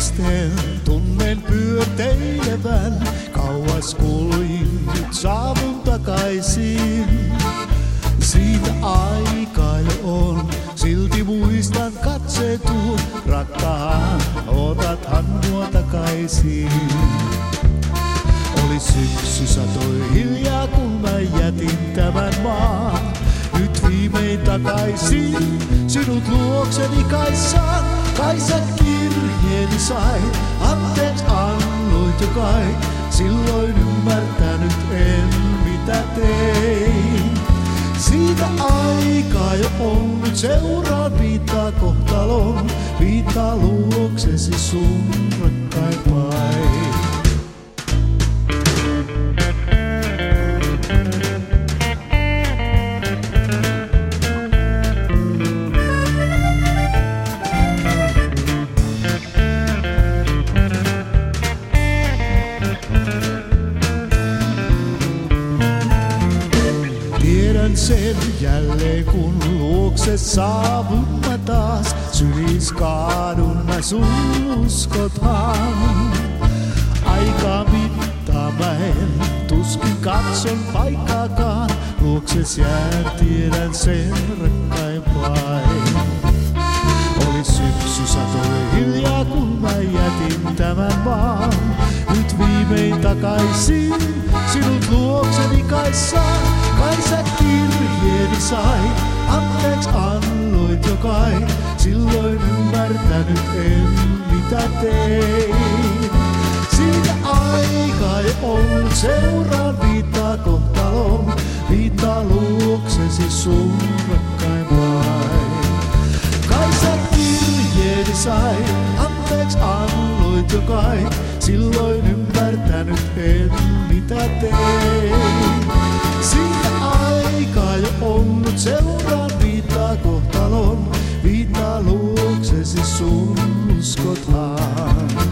Fiilisten tunnen pyörteilevän, kauas kuljin, nyt saavun takaisin. Siitä aikaa jo on, silti muistan katsetuun, rakkaan, otathan mua takaisin. Oli syksy, satoi hiljaa, kun mä jätin tämän maan. Nyt viimein takaisin, sinut luokseni kai sä kirjeeni sait. Anteeksi annoit jo kai, silloin ymmärtänyt en mitä tein. Siitä aikaa jo on, nyt seuraan viittaa kohtalon, viittaa luoksesi sun rakkain päin. Tiedän sen jälleen kun luokse saavun mä taas, sylis kaadun mä sun uskothan. Aikaa mittaa mä en, tuskin katson paikkaakaan, luokses jään, tiedän sen rakkain vain. Oli syksy, satoi hiljaa kun mä jätin tämän maan. Nyt viimein takaisin, sinut luokseni kai sä kirjeeni sait. Anteeksi annoit jo kai, silloin ymmärtänyt en mitä tein. Siitä aikaa jo on, seuraan viittaa kohtalon, viittaa luoksesi sun rakkain vain. Kai sä kirjeeni sait, anteeksi annoit jo kai, silloin ymmärtänyt en mitä tein. Siitä aikaa jo on, nyt seuraan viittaa kohtalon, viittaa luoksesi sun uskothan.